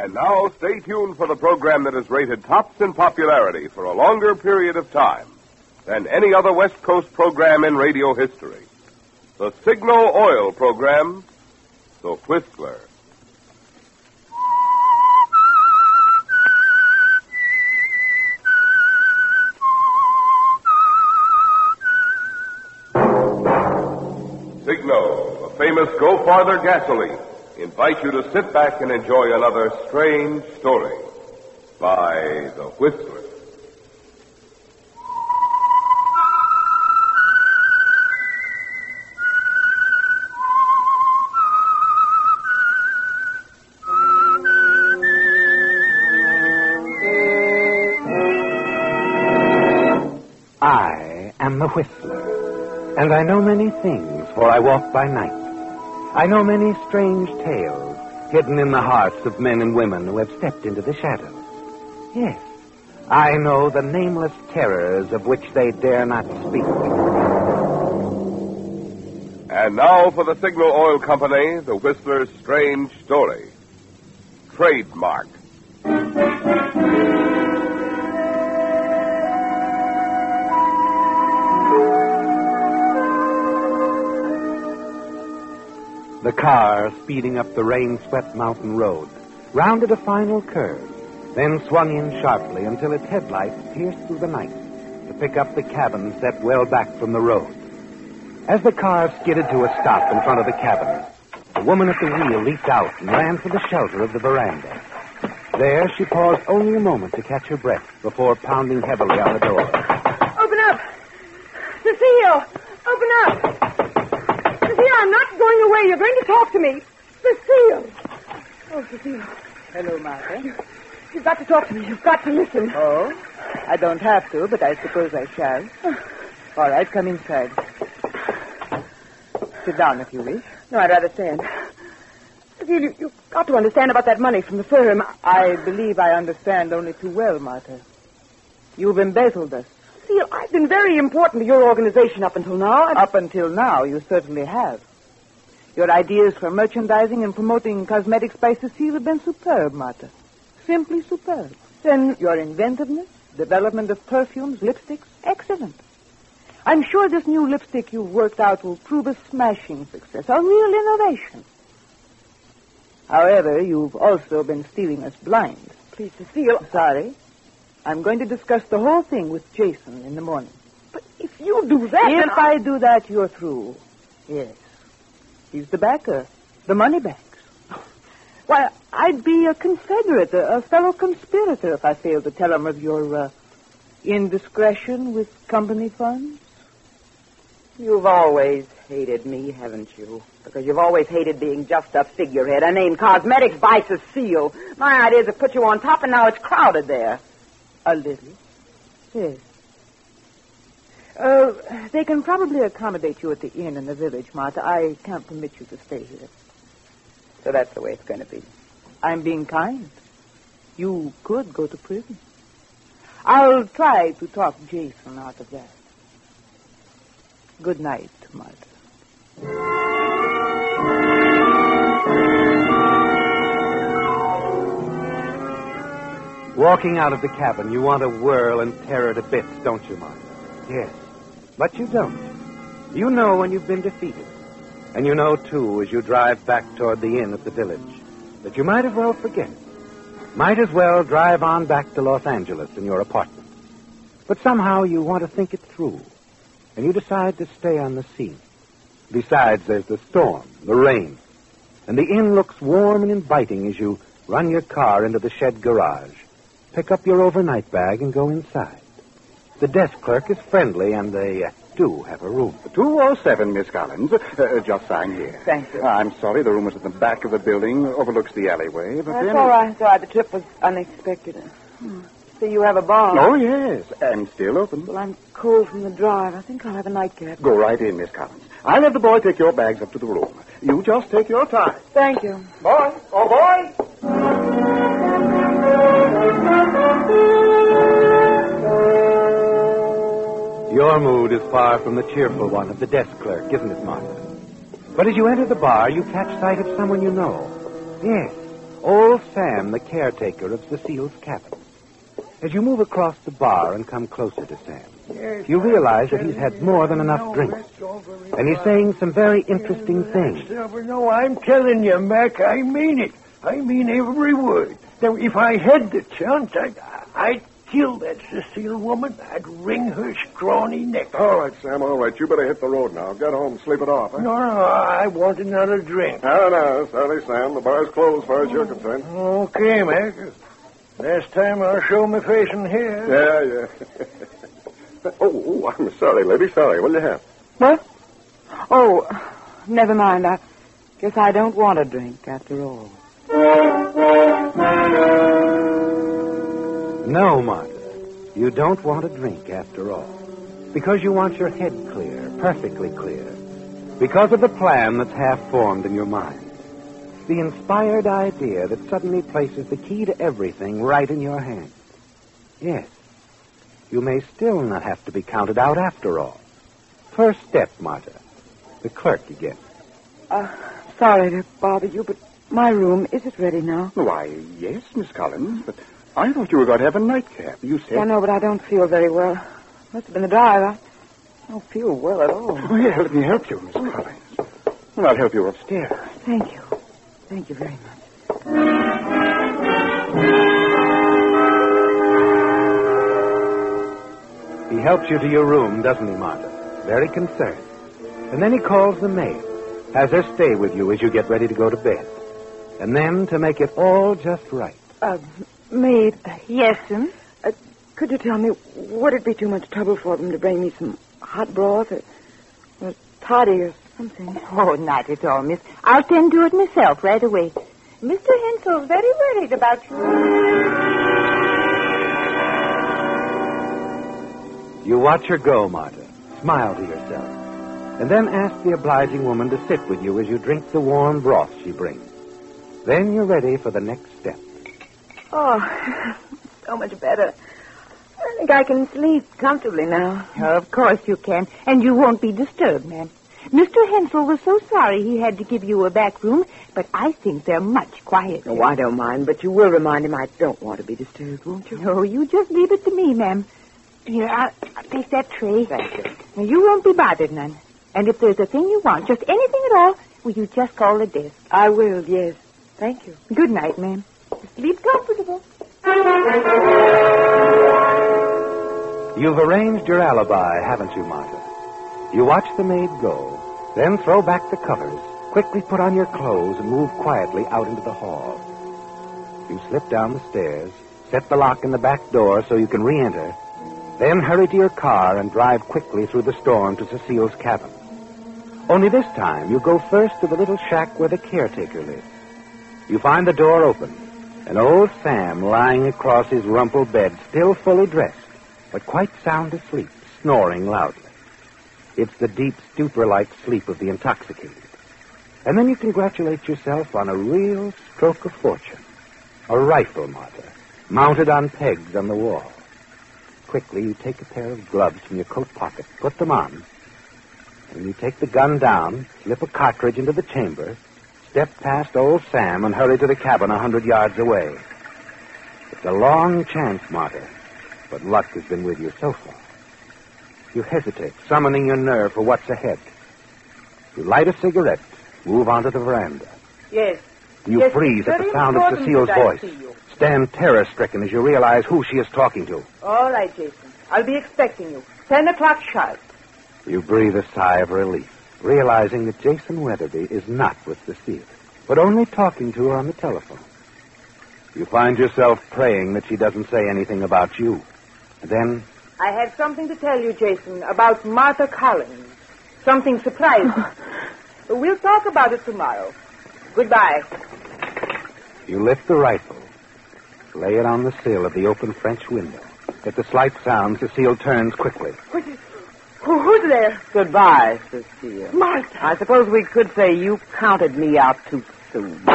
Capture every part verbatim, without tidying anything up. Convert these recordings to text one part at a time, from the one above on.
And now, stay tuned for the program that is rated tops in popularity for a longer period of time than any other West Coast program in radio history. The Signal Oil program, The Whistler. Signal, the famous Go Farther gasoline, invite you to sit back and enjoy another strange story by The Whistler. I am the Whistler, and I know many things, for I walk by night. I know many strange tales hidden in the hearts of men and women who have stepped into the shadows. Yes, I know the nameless terrors of which they dare not speak. And now for the Signal Oil Company, the Whistler's strange story. Trademark. The car, speeding up the rain-swept mountain road, rounded a final curve, then swung in sharply until its headlights pierced through the night to pick up the cabin set well back from the road. As the car skidded to a stop in front of the cabin, the woman at the wheel leaped out and ran for the shelter of the veranda. There, she paused only a moment to catch her breath before pounding heavily on the door. Open up! Cecile! Open up! Cecile, I'm not going away. You're going to talk to me. Cecile! Oh, Cecile. Hello, Martha. You, you've got to talk to me. You've got to listen. Oh? I don't have to, but I suppose I shall. All right, come inside. Sit down if you wish. No, I'd rather stand. Cecile, you, you've got to understand about that money from the firm. I believe I understand only too well, Martha. You've embezzled us. Cecile, I've been very important to your organization up until now. And... Up until now, you certainly have. Your ideas for merchandising and promoting cosmetics by Cecile have been superb, Martha. Simply superb. Then your inventiveness, development of perfumes, lipsticks, excellent. I'm sure this new lipstick you've worked out will prove a smashing success, a real innovation. However, you've also been stealing us blind. Please, Cecile. Sorry. I'm going to discuss the whole thing with Jason in the morning. But if you do that... If then I... I do that, you're through. Yes. He's the backer. The money banks. Why, I'd be a confederate, a, a fellow conspirator if I failed to tell him of your uh, indiscretion with company funds. You've always hated me, haven't you? Because you've always hated being just a figurehead. I named Cosmetics by Cecile. My idea is to put you on top, and now it's crowded there. A little. Yes. Uh, they can probably accommodate you at the inn in the village, Martha. I can't permit you to stay here. So that's the way it's going to be. I'm being kind. You could go to prison. I'll try to talk Jason out of that. Good night, Martha. Walking out of the cabin, you want to whirl and tear her to bits, don't you, Martha? Yes. But you don't. You know when you've been defeated. And you know, too, as you drive back toward the inn at the village, that you might as well forget it. Might as well drive on back to Los Angeles in your apartment. But somehow you want to think it through. And you decide to stay on the scene. Besides, there's the storm, the rain. And the inn looks warm and inviting as you run your car into the shed garage, pick up your overnight bag, and go inside. The desk clerk is friendly, and they uh, do have a room. two oh seven, Miss Collins. Uh, just sign here. Thank you. I'm sorry, the room is at the back of the building, overlooks the alleyway. But That's then... all right. That's all right. The trip was unexpected. Hmm. See, you have a bar. Oh, yes, and still open. Well, I'm cold from the drive. I think I'll have a nightcap. Go right in, Miss Collins. I'll have the boy take your bags up to the room. You just take your time. Thank you. Boy! Oh, boy! Your mood is far from the cheerful one of the desk clerk, isn't it, Martha? But as you enter the bar, you catch sight of someone you know. Yes, Old Sam, the caretaker of Cecile's cabin. As you move across the bar and come closer to Sam, Yes, you realize that he's had more than enough no, drinks. it's over, And he's saying some very interesting things. No, I'm telling you, Mac, I mean it. I mean every word. Now, if I had the chance, I'd, I'd kill that Cecile woman. I'd wring her scrawny neck. All right, Sam, all right. You better hit the road now. Get home, sleep it off, huh? No, no, I want another drink. No, no, sorry, Sam. The bar's closed as far as you're concerned. Okay, Mac. Last time I'll show my face in here. Yeah, yeah. oh, oh, I'm sorry, lady. Sorry. What'll you have? What? Oh, never mind. I guess I don't want a drink after all. No, Martha, you don't want a drink after all. Because you want your head clear, perfectly clear. Because of the plan that's half formed in your mind. The inspired idea that suddenly places the key to everything right in your hand. Yes, you may still not have to be counted out after all. First step, Martha. The clerk again. Uh, sorry to bother you, but my room, is it ready now? Why, yes, Miss Collins, but I thought you were going to have a nightcap. You said... I know, but I don't feel very well. Must have been the drive. I don't feel well at all. Oh, yeah, let me help you, Miss Collins. Well, I'll help you upstairs. Thank you. Thank you very much. He helps you to your room, doesn't he, Martha? Very concerned. And then he calls the maid, has her stay with you as you get ready to go to bed. And then, to make it all just right. Uh, maid. Yes, sir? Uh, could you tell me, would it be too much trouble for them to bring me some hot broth or, or toddy or something? Oh, not at all, miss. I'll tend to it myself right away. Mister Hensel's very worried about you. You watch her go, Martha. Smile to yourself. And then ask the obliging woman to sit with you as you drink the warm broth she brings. Then you're ready for the next step. Oh, so much better. I think I can sleep comfortably now. Oh, of course you can, and you won't be disturbed, ma'am. Mister Hensel was so sorry he had to give you a back room, but I think they're much quieter. Oh, I don't mind, but you will remind him I don't want to be disturbed, won't you? No, you just leave it to me, ma'am. Here, I'll, I'll take that tray. Thank you. Now, you won't be bothered none. And if there's a thing you want, just anything at all, will you just call the desk? I will, yes. Thank you. Good night, ma'am. Sleep comfortable. You've arranged your alibi, haven't you, Martha? You watch the maid go, then throw back the covers, quickly put on your clothes, and move quietly out into the hall. You slip down the stairs, set the lock in the back door so you can re-enter, then hurry to your car and drive quickly through the storm to Cecile's cabin. Only this time, you go first to the little shack where the caretaker lives. You find the door open, and old Sam lying across his rumpled bed, still fully dressed, but quite sound asleep, snoring loudly. It's the deep stupor-like sleep of the intoxicated. And then you congratulate yourself on a real stroke of fortune. A rifle, Martha, mounted on pegs on the wall. Quickly, you take a pair of gloves from your coat pocket, put them on, and you take the gun down, slip a cartridge into the chamber, step past old Sam, and hurry to the cabin a hundred yards away. It's a long chance, Martha, but luck has been with you so far. You hesitate, summoning your nerve for what's ahead. You light a cigarette, move onto the veranda. Yes. You Yes, freeze it's at the very sound of important Cecile's that I voice. see you. Stand terror-stricken as you realize who she is talking to. All right, Jason. I'll be expecting you. Ten o'clock sharp. You breathe a sigh of relief, realizing that Jason Weatherby is not with Cecile, but only talking to her on the telephone. You find yourself praying that she doesn't say anything about you. And then... I have something to tell you, Jason, about Martha Collins. Something surprising. We'll talk about it tomorrow. Goodbye. You lift the rifle, lay it on the sill of the open French window. At the slight sound, Cecile turns quickly. Who, who's there? Goodbye, Cecile. Martha. I suppose we could say you counted me out too soon.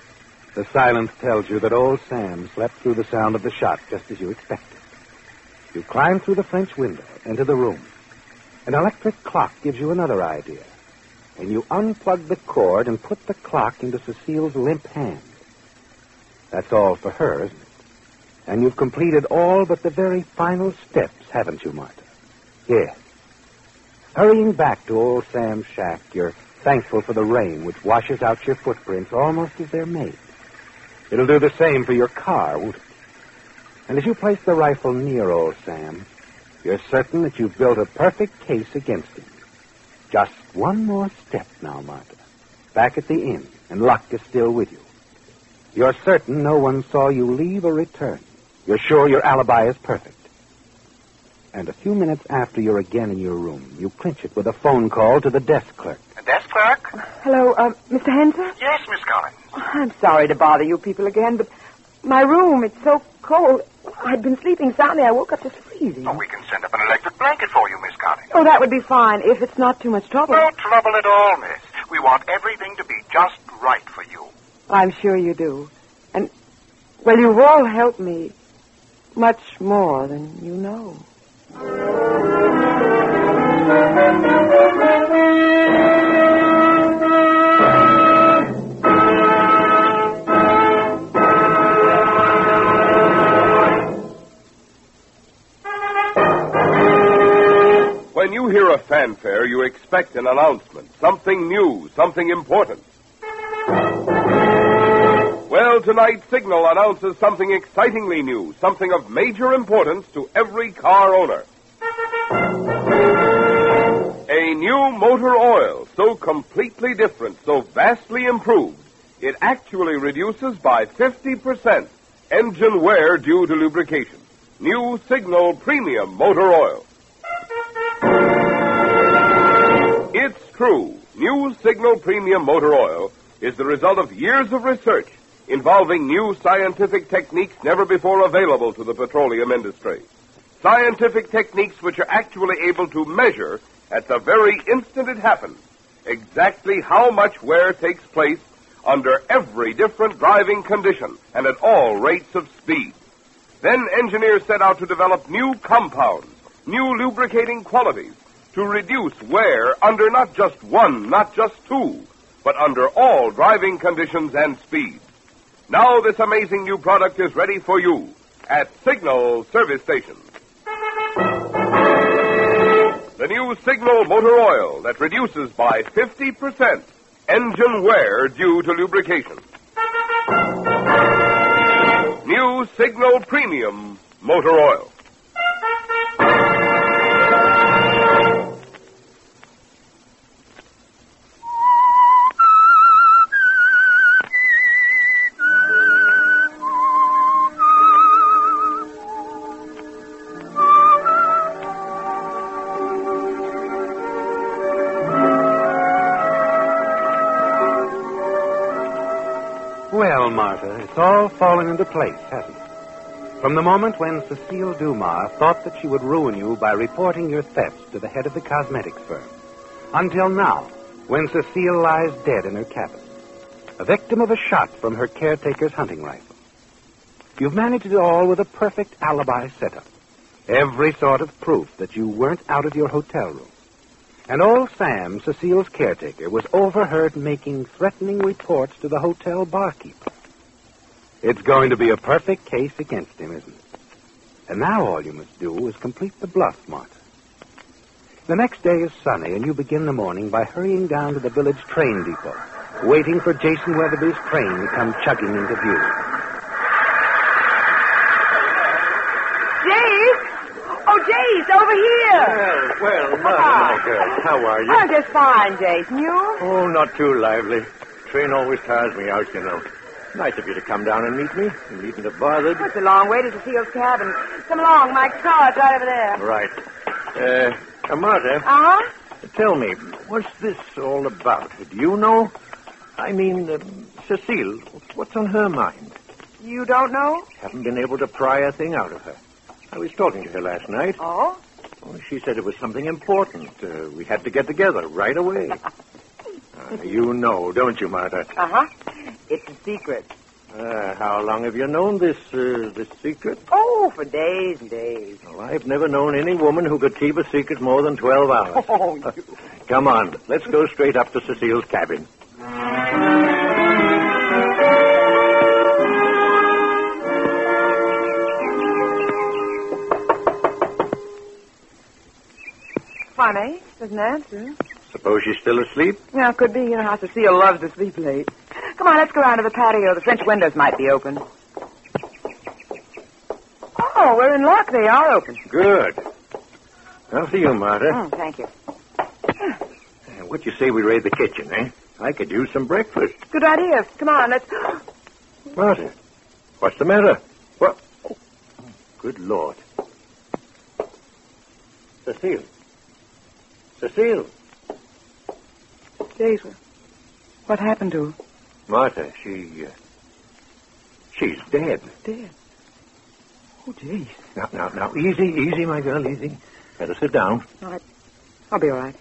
The silence tells you that old Sam slept through the sound of the shot just as you expected. You climb through the French window into the room. An electric clock gives you another idea. And you unplug the cord and put the clock into Cecile's limp hand. That's all for her, isn't it? And you've completed all but the very final steps, haven't you, Martha? Yes. Hurrying back to old Sam's shack, you're thankful for the rain, which washes out your footprints almost as they're made. It'll do the same for your car, won't it? And as you place the rifle near old Sam, you're certain that you've built a perfect case against him. Just one more step now, Martha. Back at the inn, and luck is still with you. You're certain no one saw you leave or return. You're sure your alibi is perfect. And a few minutes after you're again in your room, you clinch it with a phone call to the desk clerk. The desk clerk? Hello, uh, Mister Hensel? Yes, Miss Collins. I'm sorry to bother you people again, but my room, it's so cold. I'd been sleeping soundly. I woke up just freezing. Oh, we can send up an electric blanket for you, Miss Collins. Oh, that would be fine, if it's not too much trouble. No trouble at all, miss. We want everything to be just right for you. I'm sure you do. And, well, you've all helped me much more than you know. When you hear a fanfare, you expect an announcement, something new, something important. Well, tonight, Signal announces something excitingly new, something of major importance to every car owner. A new motor oil, so completely different, so vastly improved, it actually reduces by fifty percent engine wear due to lubrication. New Signal Premium Motor Oil. It's true. New Signal Premium Motor Oil is the result of years of research involving new scientific techniques never before available to the petroleum industry. Scientific techniques which are actually able to measure, at the very instant it happens, exactly how much wear takes place under every different driving condition and at all rates of speed. Then engineers set out to develop new compounds, new lubricating qualities, to reduce wear under not just one, not just two, but under all driving conditions and speeds. Now this amazing new product is ready for you at Signal service stations. The new Signal Motor Oil that reduces by fifty percent engine wear due to lubrication. New Signal Premium Motor Oil. Well, Martha, it's all fallen into place, hasn't it? From the moment when Cecile Dumas thought that she would ruin you by reporting your thefts to the head of the cosmetics firm, until now, when Cecile lies dead in her cabin, a victim of a shot from her caretaker's hunting rifle. You've managed it all with a perfect alibi setup. Every sort of proof that you weren't out of your hotel room. And old Sam, Cecile's caretaker, was overheard making threatening reports to the hotel barkeeper. It's going to be a perfect case against him, isn't it? And now all you must do is complete the bluff, Martha. The next day is sunny, and you begin the morning by hurrying down to the village train depot, waiting for Jason Weatherby's train to come chugging into view. Jace! Oh, Jace, over here! Well, well, Martha, my girl, how are you? I'm just fine, Jason. You? Oh, not too lively. Train always tires me out, you know. Nice of you to come down and meet me. You needn't have bothered. It's a long way to Cecile's cabin. Come along, my car's right over there. Right. Uh, uh Martha. Uh-huh? Tell me, what's this all about? Do you know? I mean, uh, Cecile, what's on her mind? You don't know? Haven't been able to pry a thing out of her. I was talking to her last night. Oh? Oh, she said it was something important. Uh, we had to get together right away. uh, you know, don't you, Martha? Uh-huh. It's a secret. Uh, how long have you known this, uh, this secret? Oh, for days and days. Well, I've never known any woman who could keep a secret more than twelve hours. Oh, you... Come on, let's go straight up to Cecile's cabin. Funny, doesn't answer. Suppose she's still asleep? Yeah, could be. You know how Cecile loves to sleep late. Come on, let's go around to the patio. The French windows might be open. Oh, we're in luck. They are open. Good. After you, Martha. Oh, thank you. Uh, What you say we raid the kitchen, eh? I could use some breakfast. Good idea. Come on, let's... Martha, what's the matter? What? Oh, good Lord. Cecile. Cecile. Jace, what happened to her? Martha, she... Uh, she's dead. Dead? Oh, Jace. Now, now, now, easy, easy, my girl, easy. Better sit down. All right. I'll be all right.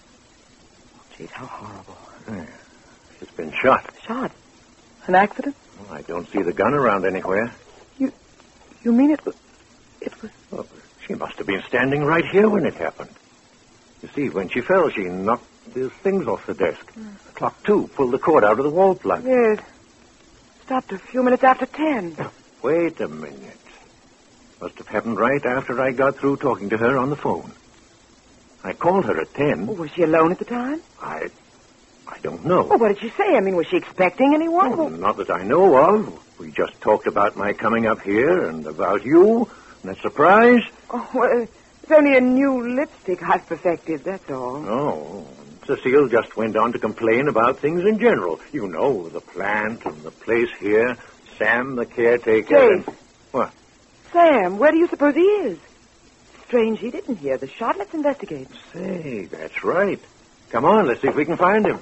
Oh, Jace, how horrible. Yeah. She's been shot. Shot? An accident? Well, I don't see the gun around anywhere. You... You mean it was... It was... Well, she must have been standing right here when it happened. You see, when she fell, she knocked those things off the desk. Mm. The clock, too, pulled the cord out of the wall plug. Yes. Stopped a few minutes after ten. Wait a minute. Must have happened right after I got through talking to her on the phone. I called her at ten. Oh, was she alone at the time? I... I don't know. Well, what did she say? I mean, was she expecting anyone? Oh, not that I know of. We just talked about my coming up here and about you. And that surprise. Oh, well, it's only a new lipstick I've perfected, that's all. Oh, Cecile just went on to complain about things in general. You know, the plant and the place here, Sam, the caretaker. Jace. And... What? Sam, where do you suppose he is? Strange he didn't hear the shot. Let's investigate. Say, that's right. Come on, let's see if we can find him.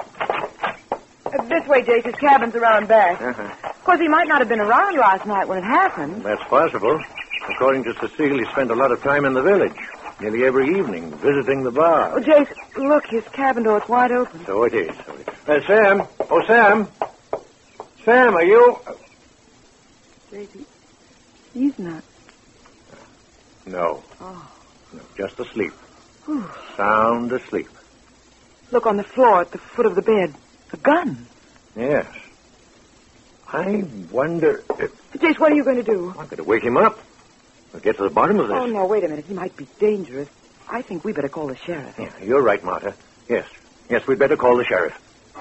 Uh, this way, Jace. His cabin's around back. Uh-huh. Of course, he might not have been around last night when it happened. That's possible. According to Cecile, he spent a lot of time in the village. Nearly every evening, visiting the bar. Oh, Jace, look, his cabin door's wide open. So it is. So it is. Uh, Sam. Oh, Sam. Sam, are you... Jace, he, he's not. No. Oh. No, just asleep. Whew. Sound asleep. Look on the floor at the foot of the bed. A gun. Yes. I wonder if... Jace, what are you going to do? I'm going to wake him up. We'll get to the bottom of this. Oh, no, wait a minute. He might be dangerous. I think we better call the sheriff. Yeah, you're right, Martha. Yes. Yes, we'd better call the sheriff.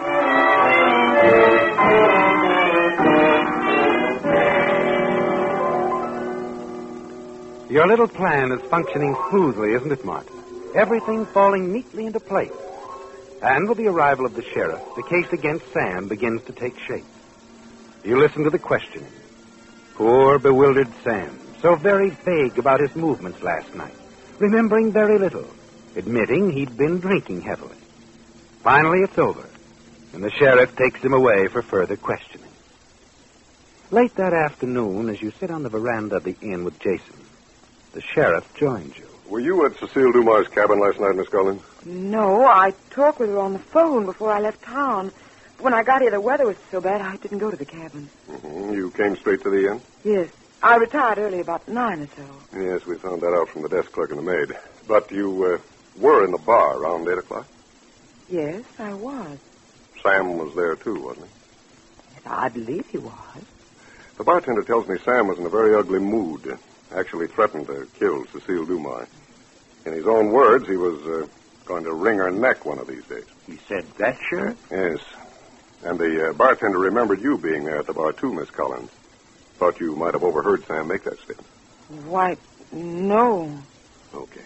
Your little plan is functioning smoothly, isn't it, Martha? Everything falling neatly into place. And with the arrival of the sheriff, the case against Sam begins to take shape. You listen to the questioning. Poor, bewildered Sam, so very vague about his movements last night, remembering very little, admitting he'd been drinking heavily. Finally, it's over, and the sheriff takes him away for further questioning. Late that afternoon, as you sit on the veranda of the inn with Jason, the sheriff joins you. Were you at Cecile Dumas' cabin last night, Miss Collins? No, I talked with her on the phone before I left town. When I got here, the weather was so bad I didn't go to the cabin. Mm-hmm. You came straight to the inn? Yes. I retired early, about nine or so. Yes, we found that out from the desk clerk and the maid. But you uh, were in the bar around eight o'clock? Yes, I was. Sam was there, too, wasn't he? Yes, I believe he was. The bartender tells me Sam was in a very ugly mood. Actually threatened to kill Cecile Dumas. In his own words, he was uh, going to wring her neck one of these days. He said that, Sheriff? Yes. And the uh, bartender remembered you being there at the bar, too, Miss Collins. Thought you might have overheard Sam make that statement. Why, no. Okay.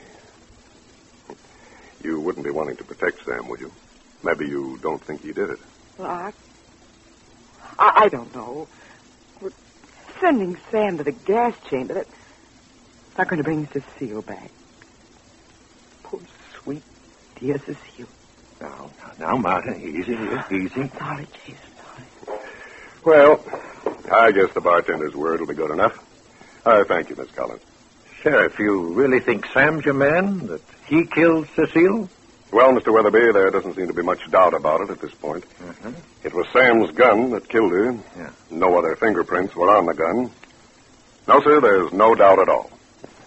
You wouldn't be wanting to protect Sam, would you? Maybe you don't think he did it. Well, I... I, I don't know. We're sending Sam to the gas chamber. That's not going to bring Cecile back. Poor, sweet, dear Cecile. Now, now, Martha, easy here, easy. Sorry, Jesus, sorry. Well, I guess the bartender's word will be good enough. Uh, thank you, Miss Collins. Sheriff, you really think Sam's your man? That he killed Cecile? Well, Mister Weatherby, there doesn't seem to be much doubt about it at this point. Mm-hmm. It was Sam's gun that killed her. Yeah. No other fingerprints were on the gun. No, sir, there's no doubt at all.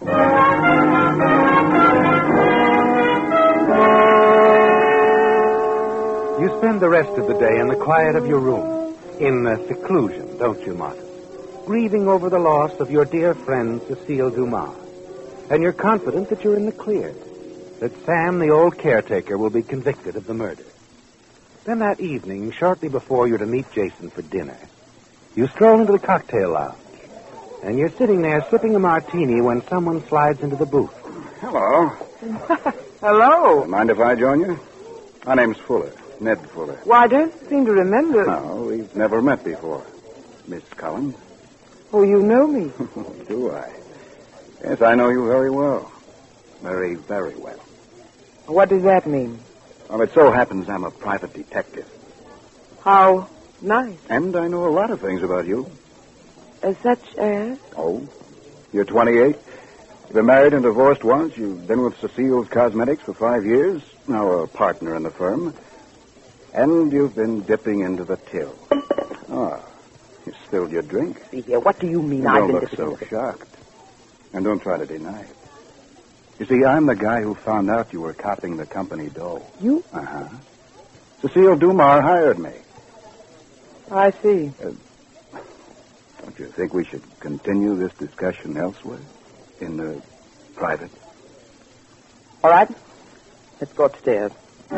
You spend the rest of the day in the quiet of your room, in uh, seclusion, don't you, Martha? Grieving over the loss of your dear friend, Cecile Dumas. And you're confident that you're in the clear, that Sam, the old caretaker, will be convicted of the murder. Then that evening, shortly before you're to meet Jason for dinner, you stroll into the cocktail lounge, and you're sitting there sipping a martini when someone slides into the booth. Hello. Hello. Mind if I join you? My name's Fuller, Ned Fuller. Well, I don't seem to remember. No, we've never met before. Miss Collins? Oh, you know me. Do I? Yes, I know you very well. Very, very well. What does that mean? Well, it so happens I'm a private detective. How nice. And I know a lot of things about you. Uh, such as? Oh? You're twenty-eight. You've been married and divorced once. You've been with Cecile's Cosmetics for five years. Now a partner in the firm. And you've been dipping into the till. Ah, you spilled your drink. See here, what do you mean? You I've don't been look so dipping- shocked. And don't try to deny it. You see, I'm the guy who found out you were copying the company dough. You? Uh-huh. Cecile Dumas hired me. I see. Uh, don't you think we should continue this discussion elsewhere? In the private? All right. Let's go upstairs.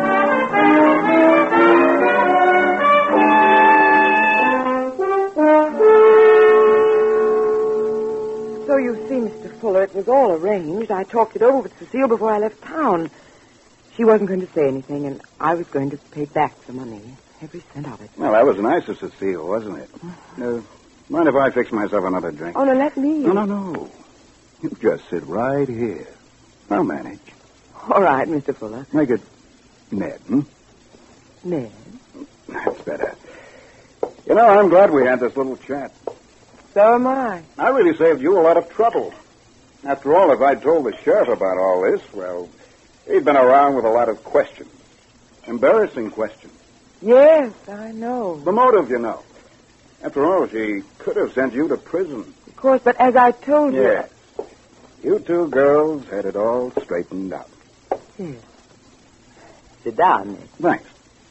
So you see, Mister Fuller, it was all arranged. I talked it over with Cecile before I left town. She wasn't going to say anything, and I was going to pay back the money. Every cent of it. Well, that was nice of Cecile, wasn't it? Uh, mind if I fix myself another drink? Oh, no, let me. No, no, no. You just sit right here. I'll manage. All right, Mister Fuller. Make it Ned, hmm? Ned? That's better. You know, I'm glad we had this little chat. So am I. I really saved you a lot of trouble. After all, if I'd told the sheriff about all this, well, he'd been around with a lot of questions. Embarrassing questions. Yes, I know. The motive, you know. After all, she could have sent you to prison. Of course, but as I told you... Yes. You two girls had it all straightened out. Yes. Sit down, Ned. Thanks.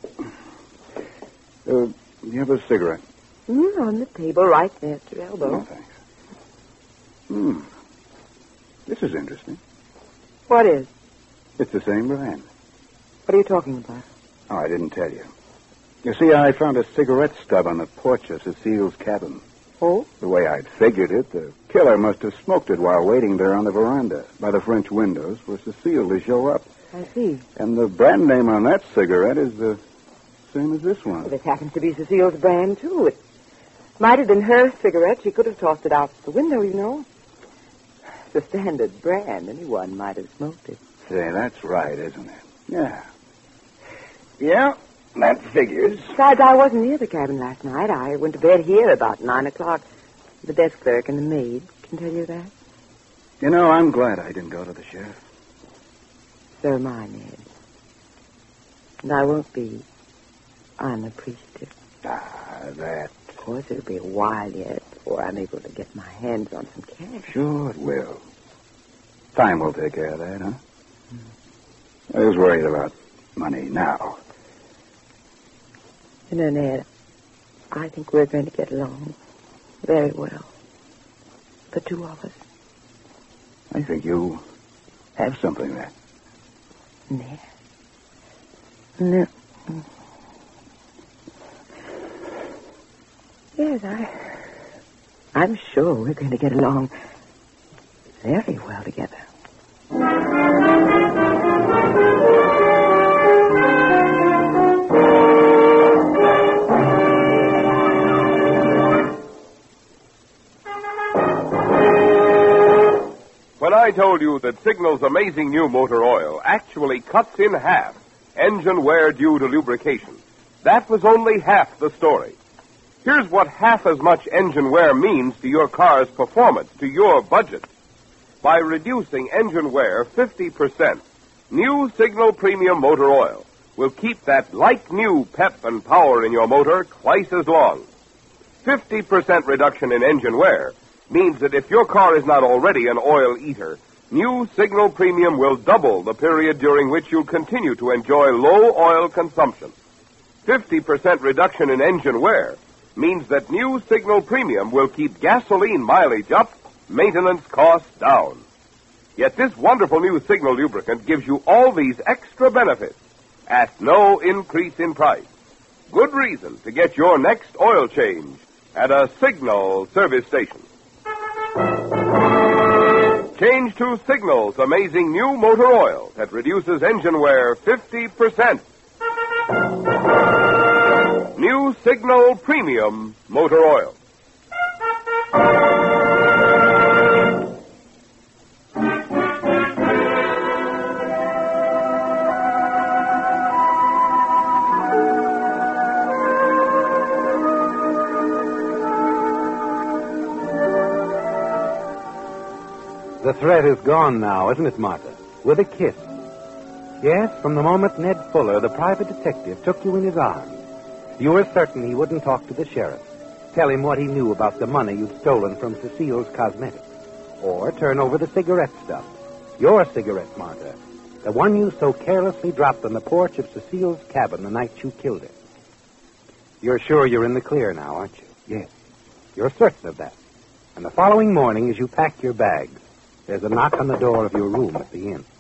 Uh, you have a cigarette? Mm, on the table, right there at your elbow. No, thanks. Hmm. This is interesting. What is? It's the same brand. What are you talking about? Oh, I didn't tell you. You see, I found a cigarette stub on the porch of Cecile's cabin. Oh? The way I'd figured it, the killer must have smoked it while waiting there on the veranda by the French windows for Cecile to show up. I see. And the brand name on that cigarette is the same as this one. Well, this happens to be Cecile's brand, too. It might have been her cigarette. She could have tossed it out the window, you know. It's a standard brand. Anyone might have smoked it. Say, that's right, isn't it? Yeah. Yeah, that figures. Besides, I wasn't near the cabin last night. I went to bed here about nine o'clock. The desk clerk and the maid can tell you that. You know, I'm glad I didn't go to the sheriff. So am I, Ned. And I won't be unappreciative. Ah, that. Of course, it'll be a while yet before I'm able to get my hands on some cash. Sure it will. Time will take care of that, huh? Mm. I was worried about money now. You know, Ned, I think we're going to get along very well. The two of us. I think you have something there. Ned. No. Yes, I... I'm sure we're going to get along very well together. When I told you that Signal's amazing new motor oil actually cuts in half engine wear due to lubrication, that was only half the story. Here's what half as much engine wear means to your car's performance, to your budget. By reducing engine wear fifty percent, new Signal Premium Motor Oil will keep that like-new pep and power in your motor twice as long. fifty percent reduction in engine wear means that if your car is not already an oil eater, new Signal Premium will double the period during which you'll continue to enjoy low oil consumption. fifty percent reduction in engine wear means that new Signal Premium will keep gasoline mileage up, maintenance costs down. Yet this wonderful new Signal lubricant gives you all these extra benefits at no increase in price. Good reason to get your next oil change at a Signal service station. Change to Signal's amazing new motor oil that reduces engine wear fifty percent. New Signal Premium Motor Oil. The threat is gone now, isn't it, Martha? With a kiss. Yes, from the moment Ned Fuller, the private detective, took you in his arms, you were certain he wouldn't talk to the sheriff, tell him what he knew about the money you'd stolen from Cecile's cosmetics, or turn over the cigarette stuff. Your cigarette, Martha. The one you so carelessly dropped on the porch of Cecile's cabin the night you killed her. You're sure you're in the clear now, aren't you? Yes. You're certain of that. And the following morning, as you pack your bags, there's a knock on the door of your room at the inn.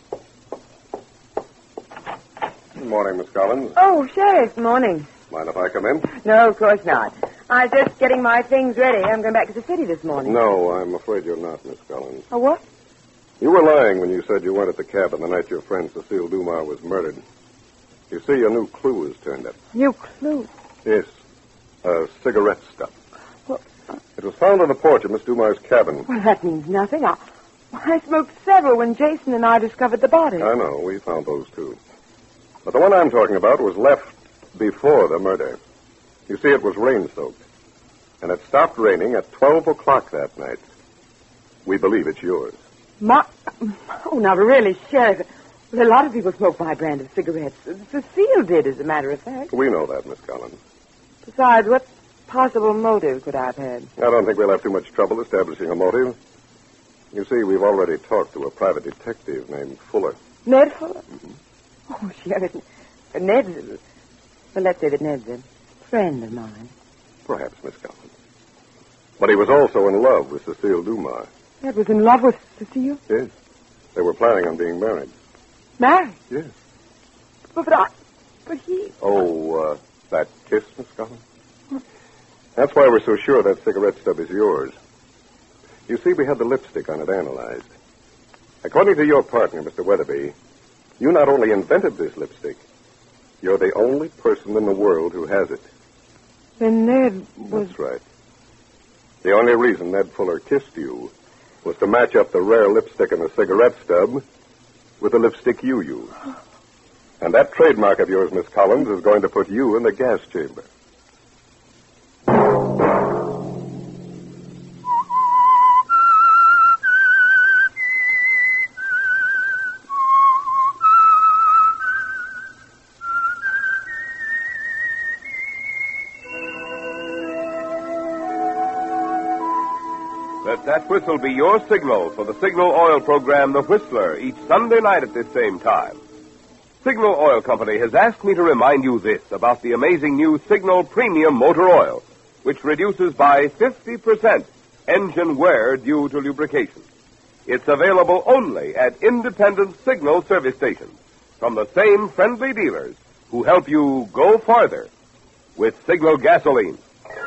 Good morning, Miss Collins. Oh, Sheriff, morning. Mind if I come in? No, of course not. I was just getting my things ready. I'm going back to the city this morning. No, I'm afraid you're not, Miss Collins. Oh, what? You were lying when you said you weren't at the cabin the night your friend Cecile Dumar was murdered. You see, a new clue has turned up. New clue? Yes. A cigarette stub. Well, uh... It was found on the porch of Miss Dumar's cabin. Well, that means nothing. I... I smoked several when Jason and I discovered the body. I know. We found those, too. But the one I'm talking about was left before the murder. You see, it was rain-soaked. And it stopped raining at twelve o'clock that night. We believe it's yours. My... Oh, now, really, Sheriff. Well, a lot of people smoke my brand of cigarettes. Cecile did, as a matter of fact. We know that, Miss Collins. Besides, what possible motive could I have had? I don't think we'll have too much trouble establishing a motive. You see, we've already talked to a private detective named Fuller. Ned Fuller? Mm-hmm. Oh, Sheriff, Ned's... Well, let's say that Ned's a friend of mine. Perhaps, Miss Collins. But he was also in love with Cecile Dumar. Ned was in love with Cecile? Yes. They were planning on being married. Married? Yes. But, but I... But he... Oh, uh, that kiss, Miss Collins? What? That's why we're so sure that cigarette stub is yours. You see, we had the lipstick on it analyzed. According to your partner, Mister Weatherby, you not only invented this lipstick, you're the only person in the world who has it. Then Ned was... That's right. The only reason Ned Fuller kissed you was to match up the rare lipstick in the cigarette stub with the lipstick you use. And that trademark of yours, Miss Collins, is going to put you in the gas chamber. Let that whistle be your signal for the Signal Oil program, The Whistler, each Sunday night at this same time. Signal Oil Company has asked me to remind you this about the amazing new Signal Premium Motor Oil, which reduces by fifty percent engine wear due to lubrication. It's available only at independent Signal service stations from the same friendly dealers who help you go farther with Signal gasoline.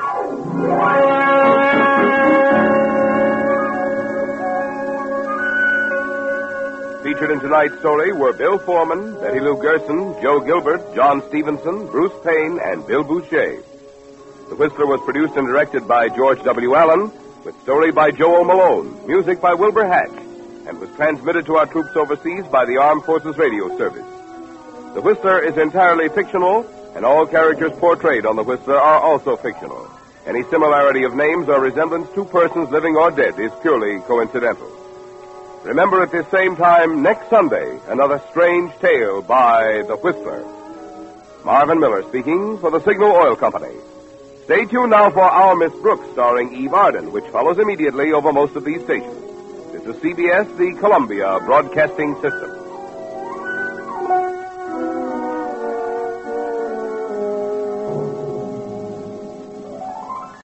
Featured in tonight's story were Bill Foreman, Betty Lou Gerson, Joe Gilbert, John Stevenson, Bruce Payne, and Bill Boucher. The Whistler was produced and directed by George W. Allen, with story by Joe Malone, music by Wilbur Hatch, and was transmitted to our troops overseas by the Armed Forces Radio Service. The Whistler is entirely fictional, and all characters portrayed on The Whistler are also fictional. Any similarity of names or resemblance to persons living or dead is purely coincidental. Remember at this same time next Sunday, another strange tale by The Whistler. Marvin Miller speaking for the Signal Oil Company. Stay tuned now for Our Miss Brooks, starring Eve Arden, which follows immediately over most of these stations. This is C B S, the Columbia Broadcasting System.